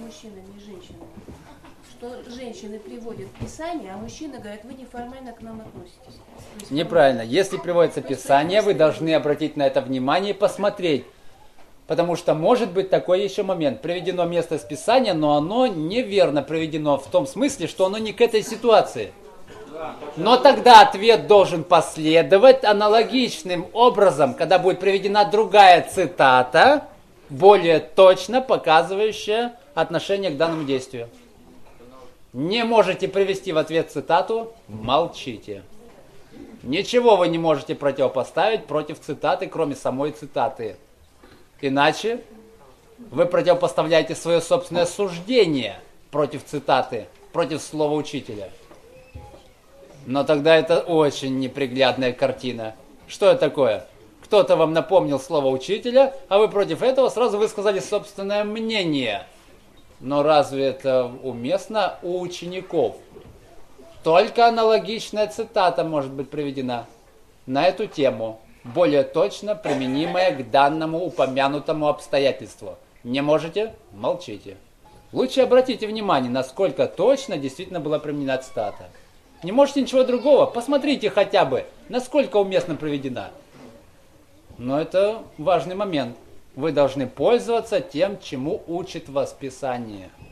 мужчинами и женщинами. Что женщины приводят Писание, а мужчины говорят, вы неформально к нам относитесь. Неправильно. Если приводится Писание, вы должны обратить на это внимание и посмотреть. Потому что может быть такой еще момент. Приведено место из Писания, но оно неверно приведено в том смысле, что оно не к этой ситуации. Но тогда ответ должен последовать аналогичным образом, когда будет приведена другая цитата, более точно показывающая отношение к данному действию. Не можете привести в ответ цитату, молчите. Ничего вы не можете противопоставить против цитаты, кроме самой цитаты. Иначе вы противопоставляете свое собственное суждение против цитаты, против слова учителя. Но тогда это очень неприглядная картина. Что это такое? Кто-то вам напомнил слово учителя, а вы против этого сразу высказали собственное мнение. Но разве это уместно у учеников? Только аналогичная цитата может быть приведена на эту тему, более точно применимая к данному упомянутому обстоятельству. Не можете? Молчите. Лучше обратите внимание, насколько точно действительно была применена цитата. Не можете ничего другого? Посмотрите хотя бы, насколько уместно приведена. Но это важный момент. Вы должны пользоваться тем, чему учит вас Писание.